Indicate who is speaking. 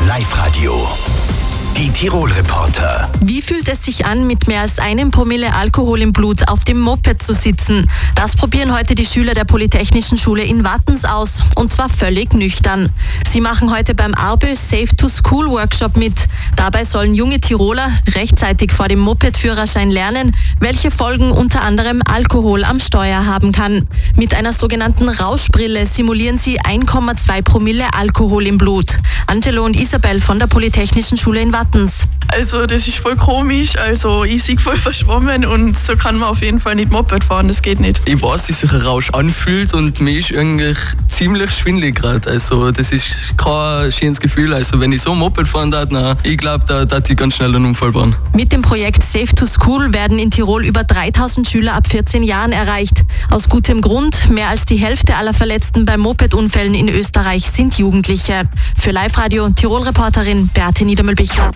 Speaker 1: Live-Radio. Die Tirol-Reporter.
Speaker 2: Wie fühlt es sich an, mit mehr als 1 Promille Alkohol im Blut auf dem Moped zu sitzen? Das probieren heute die Schüler der Polytechnischen Schule in Wattens aus. Und zwar völlig nüchtern. Sie machen heute beim ARBÖ Safe to School Workshop mit. Dabei sollen junge Tiroler rechtzeitig vor dem Moped-Führerschein lernen, welche Folgen unter anderem Alkohol am Steuer haben kann. Mit einer sogenannten Rauschbrille simulieren sie 1,2 Promille Alkohol im Blut. Angelo und Isabel von der Polytechnischen Schule in Wattens.
Speaker 3: Also das ist voll komisch, also ich sehe voll verschwommen und so kann man auf jeden Fall nicht Moped fahren, das geht nicht.
Speaker 4: Ich weiß, wie sich ein Rausch anfühlt und mir ist eigentlich ziemlich schwindelig gerade. Also das ist kein schönes Gefühl. Also wenn ich so Moped fahren darf, ich glaube, da darf ich ganz schnell einen Unfall bauen.
Speaker 2: Mit dem Projekt Safe to School werden in Tirol über 3000 Schüler ab 14 Jahren erreicht. Aus gutem Grund, mehr als die Hälfte aller Verletzten bei Mopedunfällen in Österreich sind Jugendliche. Für Live-Radio Tirol-Reporterin Beate Niedermühlbichler.